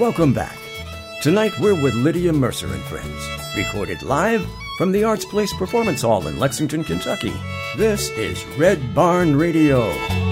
Welcome back. Tonight we're with Lydia Mercer and Friends, recorded live from the Arts Place Performance Hall in Lexington, Kentucky. This is Red Barn Radio.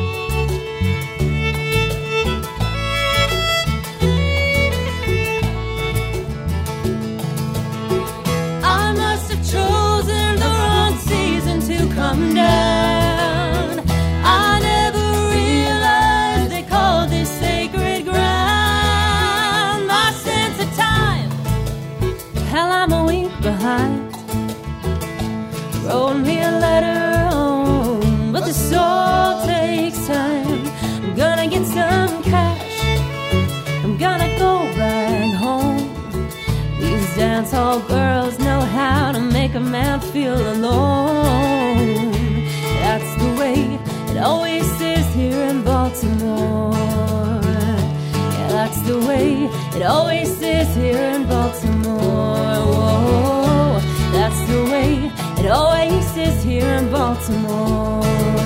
I must have chosen the wrong season to come down. I never realized they called this sacred ground. My sense of time, hell, I'm a week behind. Wrote me a letter home, but this all takes time. I'm gonna get some cash, I'm gonna go back home. These dance hall girls know how to make a man feel alone. That's the way it always is here in Baltimore. Yeah, that's the way it always is here in Baltimore. Whoa, that's the way it always is here in Baltimore.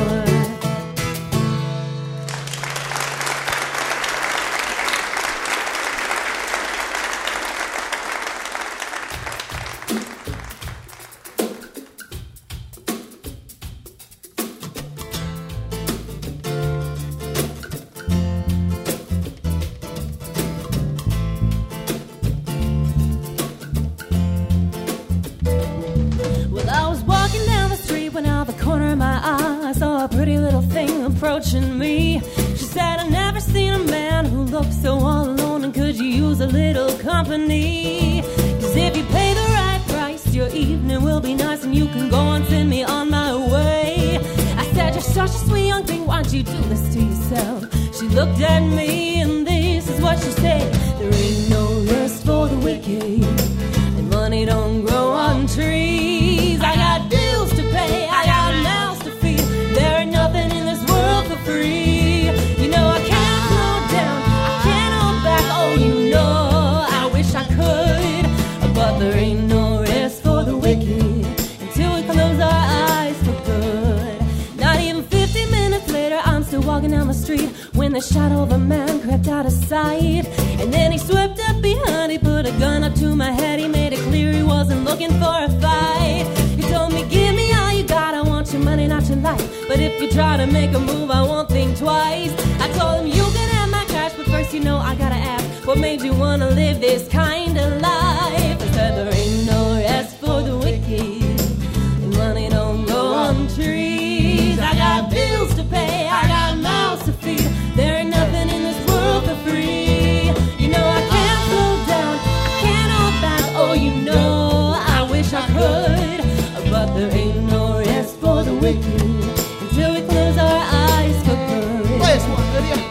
Approaching me, she said, I've never seen a man who looks so all alone, and could you use a little company? Cause if you pay the right price, your evening will be nice, and you can go and send me on my way. I said, you're such a sweet young thing, why'd you do this to yourself? She looked at me and this is what she said: there ain't no rest for the wicked, and money don't grow on trees. I got bills to pay, I got mouths to feed, there ain't nothing in this world for free. You know I can't slow down, I can't hold back. Oh, you know I wish I could, but there ain't no rest for the wicked until we close our eyes for good. Not even 50 minutes later, I'm still walking down the street when the shadow of a man crept out of sight. And then he swept up behind, he put a gun up to my head. He made it clear he wasn't looking for a fight. He told me, give me all you got, I want your money, not your life, but if you try to make a move, I won't think twice. I told him, you can have my cash, but first you know I gotta ask, what made you wanna live this kind of life? I said, there ain't no rest for the wicked, and money don't grow on trees. I got bills to pay, I got mouths to feed, there ain't nothing in this world for free. You know I can't slow down, I can't hold back. Oh, you know I wish I could, but there ain't no rest for the wicked until we close our eyes for good. Play this one, Lydia.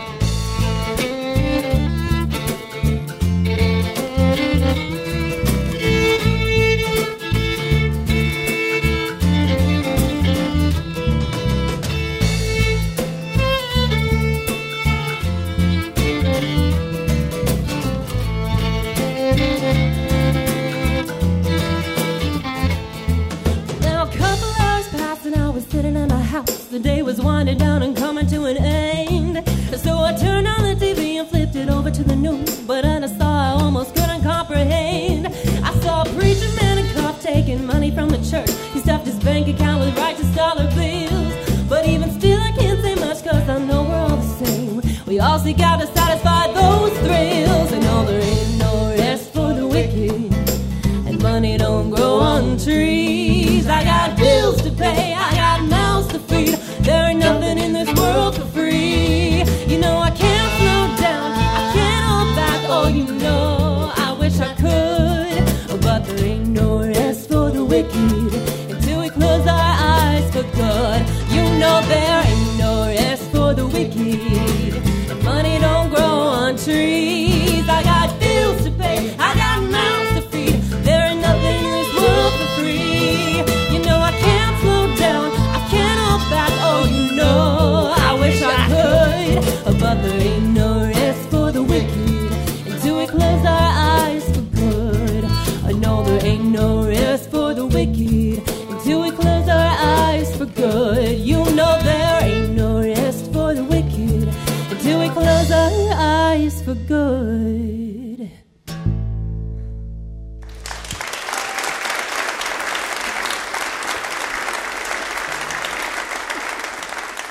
The day was winding down and coming to an end, so I turned on the TV and flipped it over to the news. But then I saw I almost couldn't comprehend. I saw a preacher man in cuff taking money from the church. He stuffed his bank account with righteous dollar bills. But even still I can't say much, cause I know we're all the same. We all seek out to satisfy those thrills. And no, there ain't no rest for the wicked, and money don't grow on trees. I got bills to pay, I got mouths to feed, there ain't nothing in this world for free. You know I can't slow down, I can't hold back. Oh, you know I wish I could, but there ain't no rest for the wicked until we close our eyes for good. You know there ain't no rest for the wicked, and money don't grow on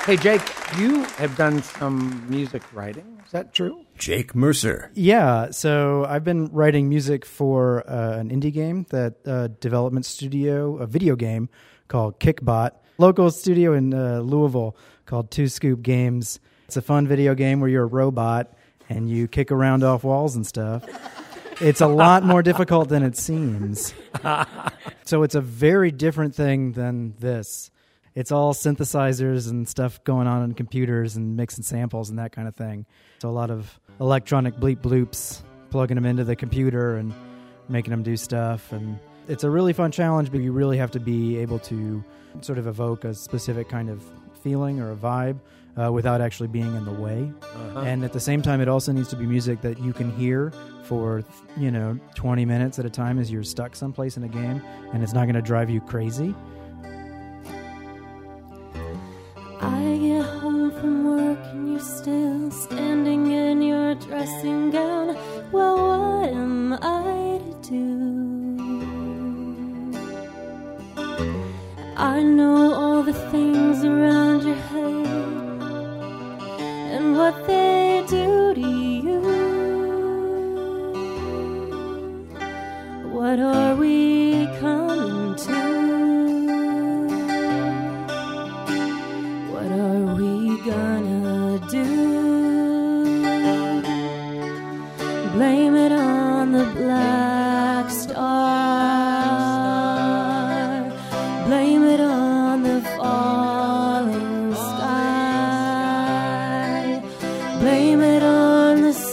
Hey, Jake, you have done some music writing. Is that true? Jake Mercer. Yeah, so I've been writing music for an indie game, that development studio, a video game called Kickbot, local studio in Louisville called Two Scoop Games. It's a fun video game where you're a robot and you kick around off walls and stuff. It's a lot more difficult than it seems. So it's a very different thing than this. It's all synthesizers and stuff going on computers and mixing samples and that kind of thing. So a lot of electronic bleep bloops, plugging them into the computer and making them do stuff. And it's a really fun challenge, but you really have to be able to sort of evoke a specific kind of feeling or a vibe without actually being in the way. And at the same time, it also needs to be music that you can hear for 20 minutes at a time as you're stuck someplace in a game, and it's not going to drive you crazy. I get home from work and you're still standing in your dressing gown. Well, what am I to do? I know all the things around your head and what they do to you. What are we coming to? Gonna do? Blame it on the black star. Blame it on the falling sky. Blame it on the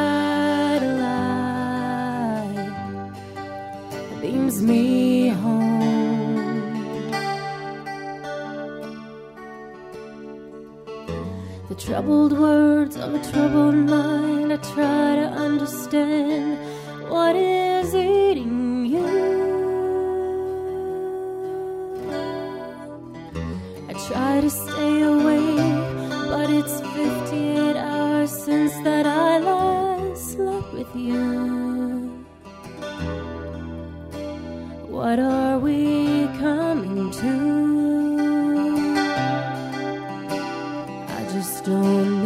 satellite that beams me home. The troubled words of a troubled mind, I try to understand what is eating you. I try to stay awake, but it's 58 hours since that I last slept with you. What are we coming to? Just don't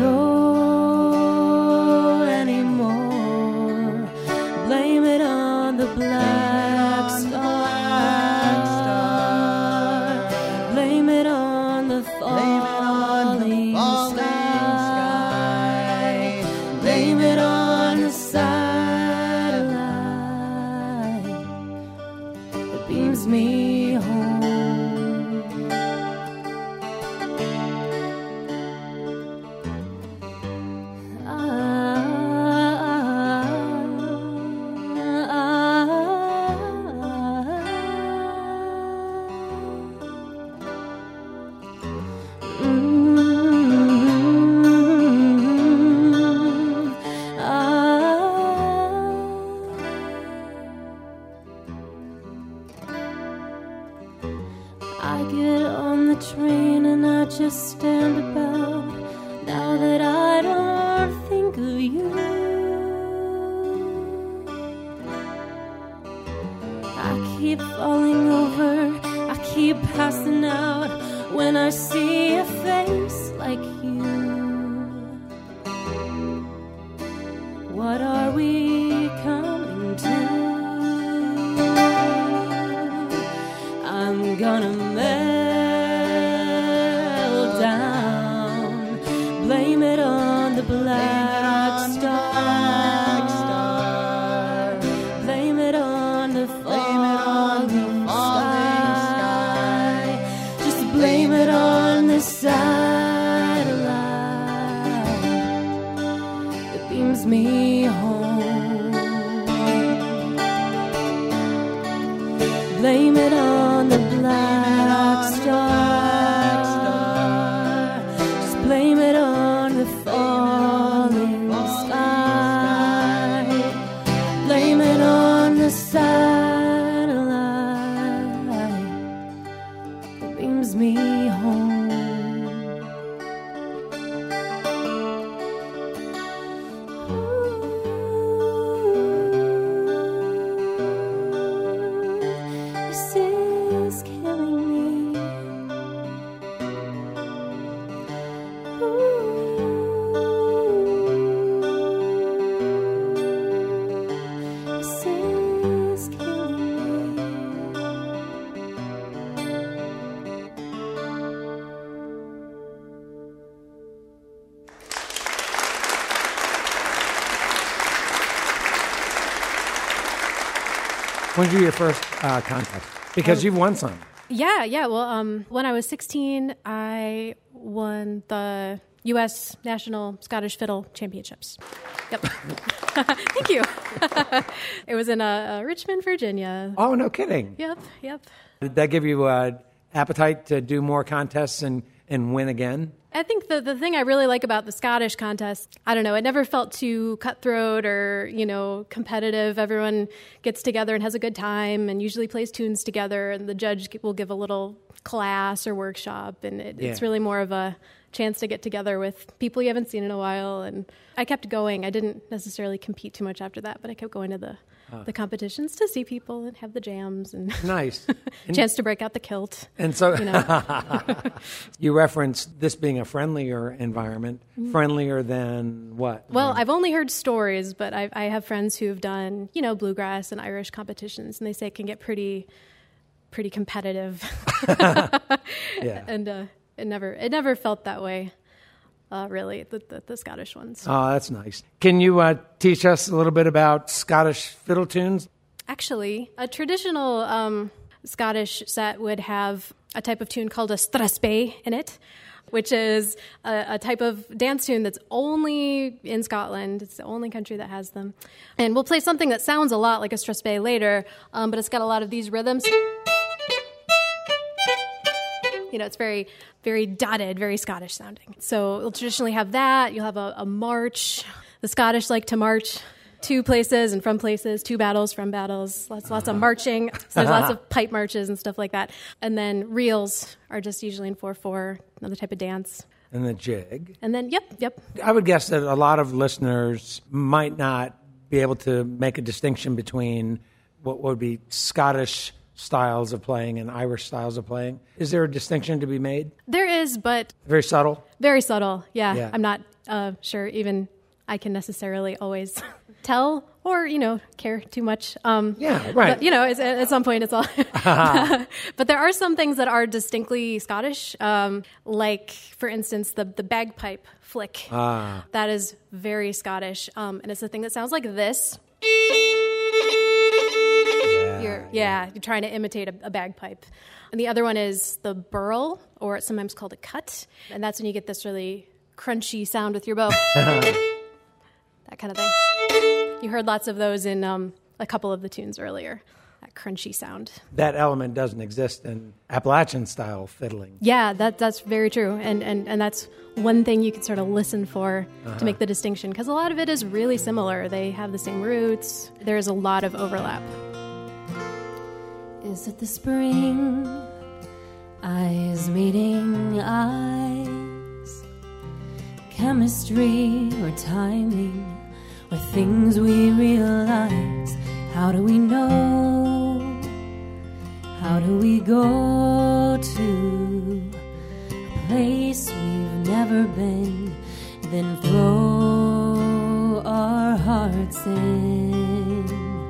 know anymore. Blame it on the black star. Blame it on the falling sky. Blame it on the satellite that beams me home. I get on the train and I just stand about now that I don't think of you. I keep falling over, I keep passing out when I see a face like you. What are we coming to? I'm gonna melt down. Blame it on the black star. Blame it on the falling sky. Just blame it on the satellite that beams me home. Blame it on the black star. Just blame it on the falling sky. Blame it on the satellite that beams me home. Say When did you do your first contest? Because you've won some. Yeah. Well, when I was 16, I won the U.S. National Scottish Fiddle Championships. Yep. Thank you. It was in Richmond, Virginia. Oh, no kidding. Yep. Did that give you appetite to do more contests and win again? I think the thing I really like about the Scottish contest, I don't know, it never felt too cutthroat or, competitive. Everyone gets together and has a good time and usually plays tunes together, and the judge will give a little class or workshop, and it's really more of a chance to get together with people you haven't seen in a while. And I kept going. I didn't necessarily compete too much after that, but I kept going to the competitions to see people and have the jams and nice chance to break out the kilt. And so you referenced this being a friendlier environment, friendlier than what? Well, I've only heard stories, but I have friends who have done, bluegrass and Irish competitions, and they say it can get pretty competitive. Yeah. And it never felt that way. Really, the Scottish ones. Oh, that's nice. Can you teach us a little bit about Scottish fiddle tunes? Actually, a traditional Scottish set would have a type of tune called a strathspey in it, which is a type of dance tune that's only in Scotland. It's the only country that has them. And we'll play something that sounds a lot like a strathspey later, but it's got a lot of these rhythms. It's very, very dotted, very Scottish sounding. So we'll traditionally have that. You'll have a march. The Scottish like to march to places and from places, to battles, from battles. Lots of marching. So there's lots of pipe marches and stuff like that. And then reels are just usually in 4/4, another type of dance. And the jig. And then, yep. I would guess that a lot of listeners might not be able to make a distinction between what would be Scottish styles of playing and Irish styles of playing. Is there a distinction to be made? There is, but... Very subtle? Very subtle, yeah. I'm not sure even I can necessarily always tell or, care too much. Yeah, right. But, at some point it's all... But there are some things that are distinctly Scottish, like, for instance, the bagpipe flick. That is very Scottish, and it's the thing that sounds like this. You're trying to imitate a bagpipe. And the other one is the burl, or it's sometimes called a cut. And that's when you get this really crunchy sound with your bow. That kind of thing. You heard lots of those in a couple of the tunes earlier, that crunchy sound. That element doesn't exist in Appalachian-style fiddling. Yeah, that's very true. And that's one thing you can sort of listen for to make the distinction, because a lot of it is really similar. They have the same roots. There is a lot of overlap. Is it the spring? Eyes meeting eyes. Chemistry or timing, or things we realize. How do we know? How do we go to a place we've never been, then throw our hearts in?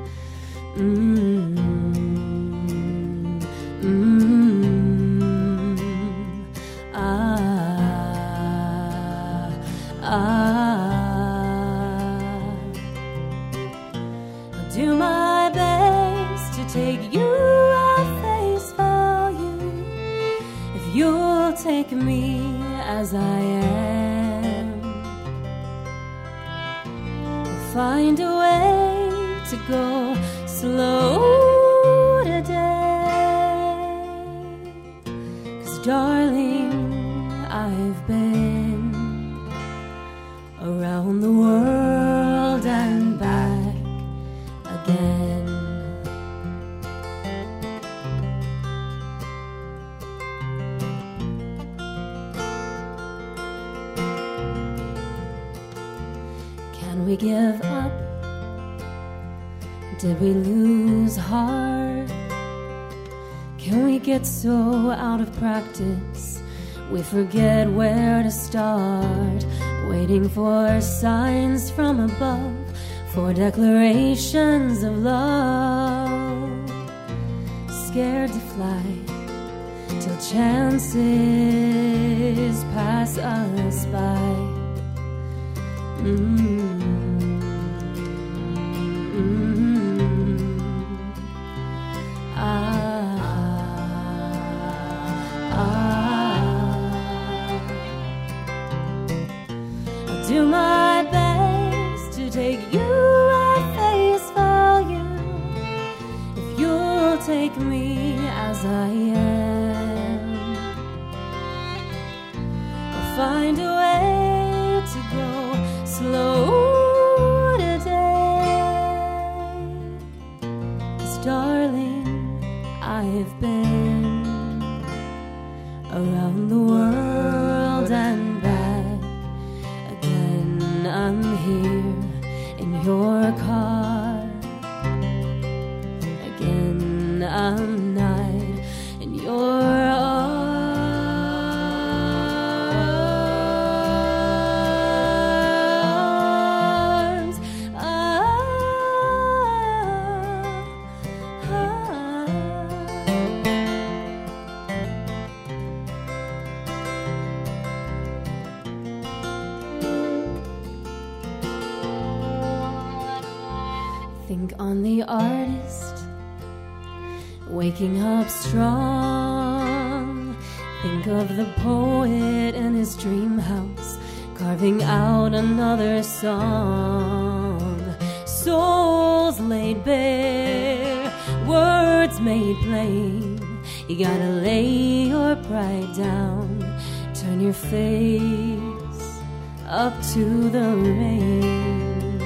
I'll do my best to take you at face value, if you'll take me as I am. We'll find a way to go slow today, 'cause darling, I've been around the world and back again. Can we give up? Did we lose heart? Can we get so out of practice we forget where to start? Waiting for signs from above, for declarations of love. Scared to fly till chances pass us by. take me as I am. I'll find a way to go slow today. 'Cause darling, I've been around the world and back again. I'm here in your car again. I'm night in your arms. Think on the artist waking up strong. Think of the poet in his dream house carving out another song. Souls laid bare, words made plain. You gotta lay your pride down, turn your face up to the rain.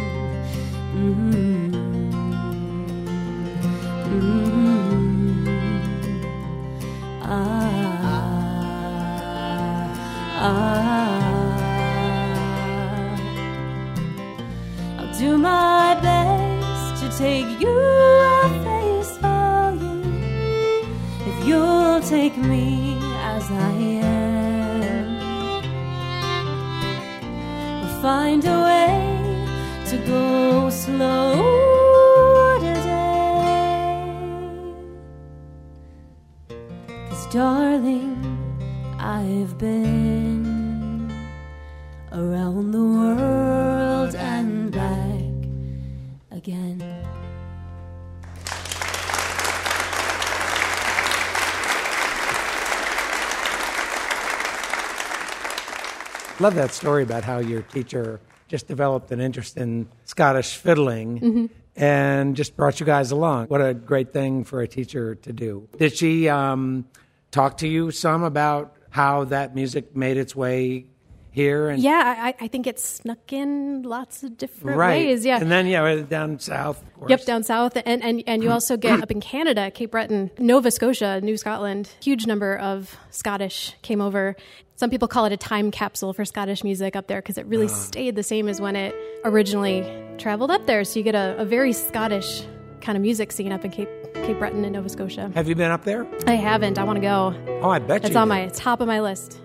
I'll do my best to take you at face value. If you'll take me as I am, we'll find a way to go slow today. 'Cause darling, I've been around the world and back again. Love that story about how your teacher just developed an interest in Scottish fiddling and just brought you guys along. What a great thing for a teacher to do. Did she talk to you some about how that music made its way here? And Yeah, I think it snuck in lots of different ways. Yeah. And then, down south, of course. Yep, down south. And you also get up in Canada, Cape Breton, Nova Scotia, New Scotland. Huge number of Scottish came over. Some people call it a time capsule for Scottish music up there because it really stayed the same as when it originally traveled up there. So you get a very Scottish kind of music scene up in Cape Breton and Nova Scotia. Have you been up there? I haven't. I want to go. Oh, I bet you It's on did. my top of my list.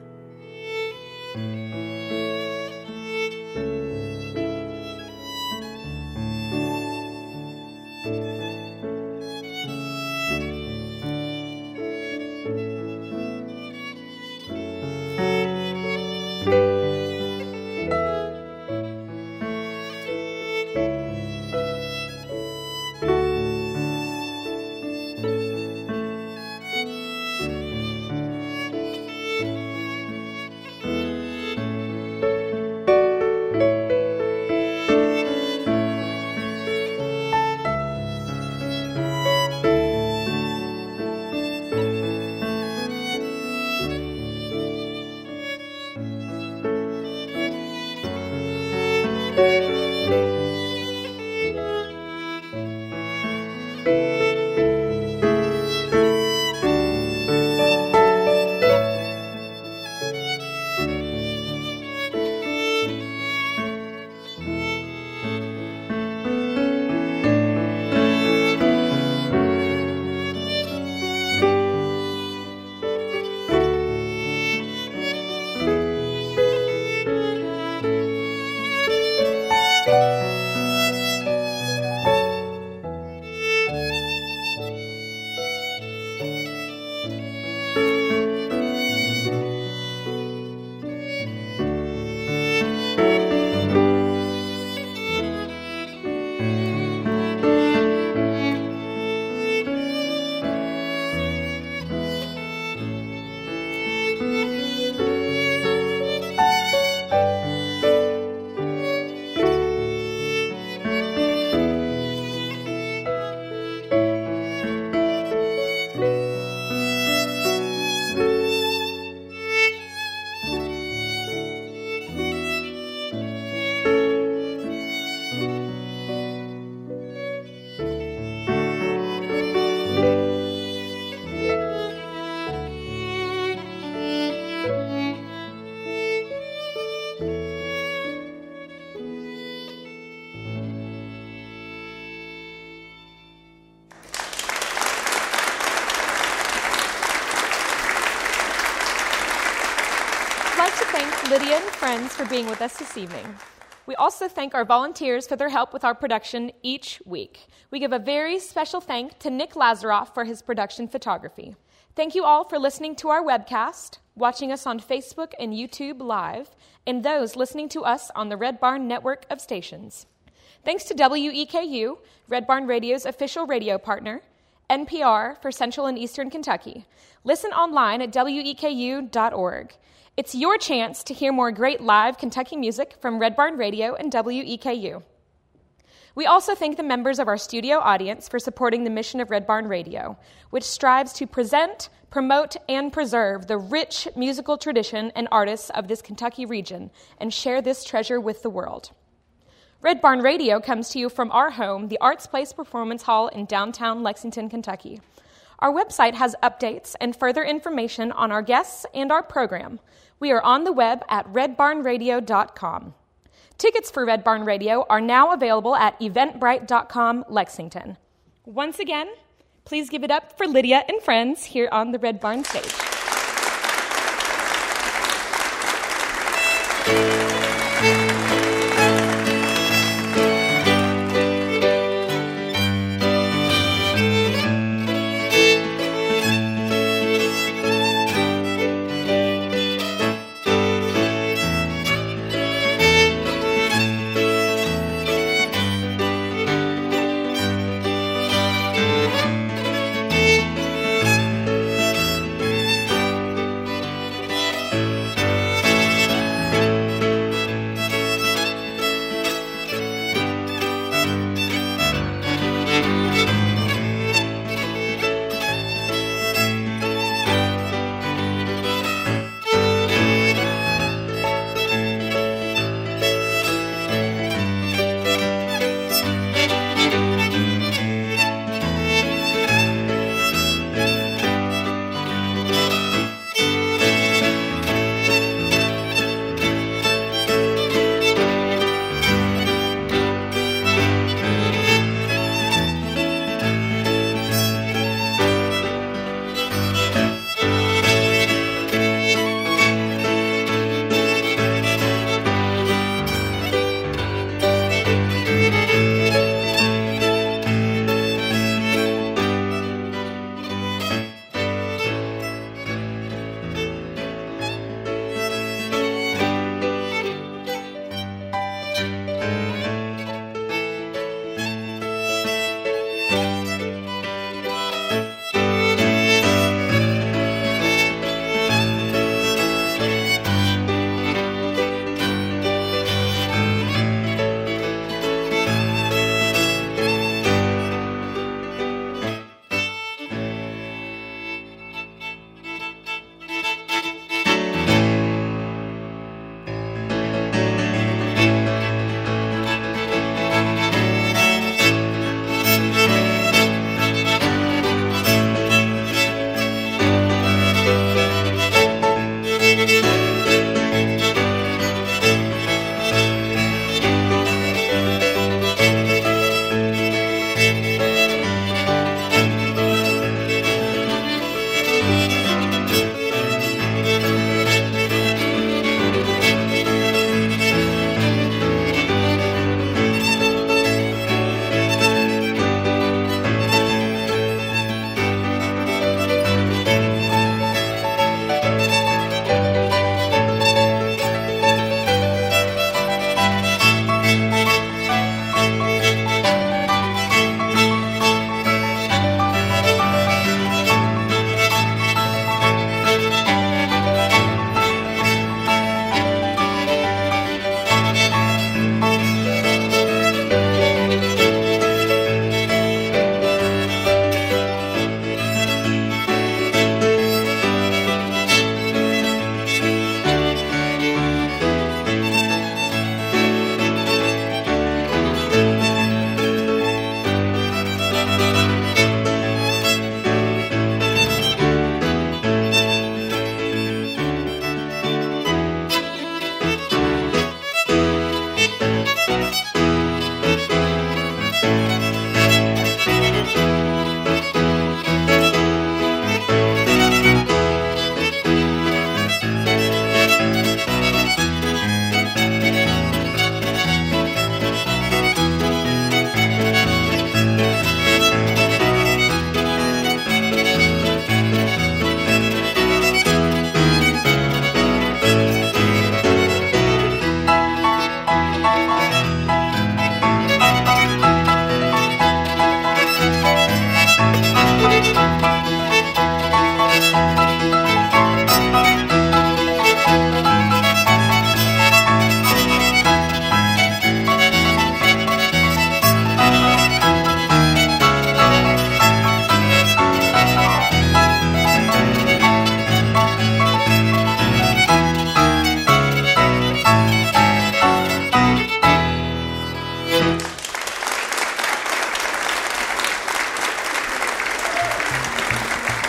Lydia and friends for being with us this evening. We also thank our volunteers for their help with our production each week. We give a very special thank to Nick Lazaroff for his production photography. Thank you all for listening to our webcast, watching us on Facebook and YouTube Live, and those listening to us on the Red Barn network of stations. Thanks to WEKU, Red Barn Radio's official radio partner, NPR for Central and Eastern Kentucky. Listen online at weku.org. It's your chance to hear more great live Kentucky music from Red Barn Radio and WEKU. We also thank the members of our studio audience for supporting the mission of Red Barn Radio, which strives to present, promote, and preserve the rich musical tradition and artists of this Kentucky region and share this treasure with the world. Red Barn Radio comes to you from our home, the Arts Place Performance Hall in downtown Lexington, Kentucky. Our website has updates and further information on our guests and our program. We are on the web at redbarnradio.com. Tickets for Red Barn Radio are now available at eventbrite.com Lexington. Once again, please give it up for Lydia and friends here on the Red Barn stage.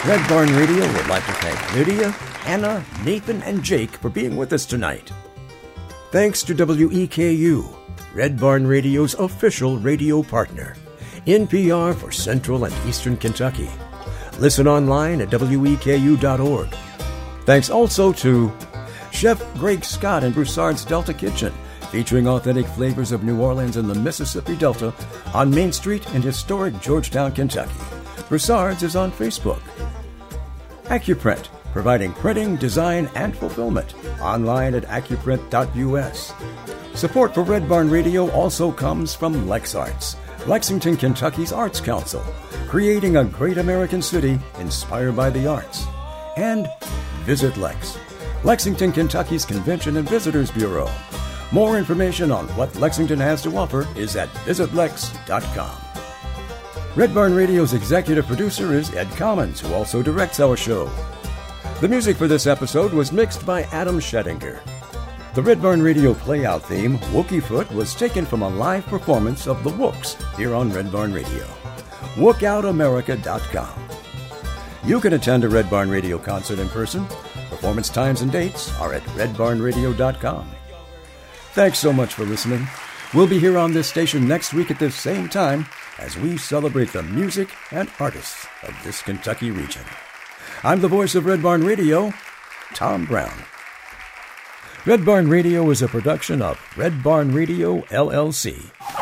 Red Barn Radio would like to thank Lydia, Hannah, Nathan, and Jake for being with us tonight. Thanks to WEKU, Red Barn Radio's official radio partner, NPR for Central and Eastern Kentucky. Listen online at weku.org. Thanks also to Chef Greg Scott and Broussard's Delta Kitchen, featuring authentic flavors of New Orleans and the Mississippi Delta on Main Street in historic Georgetown, Kentucky. Broussard's is on Facebook. Accuprint, providing printing, design, and fulfillment. Online at accuprint.us. Support for Red Barn Radio also comes from LexArts, Lexington, Kentucky's Arts Council, creating a great American city inspired by the arts. And Visit Lex, Lexington, Kentucky's Convention and Visitors Bureau. More information on what Lexington has to offer is at visitlex.com. Red Barn Radio's executive producer is Ed Commons, who also directs our show. The music for this episode was mixed by Adam Schettinger. The Red Barn Radio playout theme, Wookie Foot, was taken from a live performance of the Wooks here on Red Barn Radio. WookOutAmerica.com. You can attend a Red Barn Radio concert in person. Performance times and dates are at redbarnradio.com. Thanks so much for listening. We'll be here on this station next week at this same time as we celebrate the music and artists of this Kentucky region. I'm the voice of Red Barn Radio, Tom Brown. Red Barn Radio is a production of Red Barn Radio, LLC.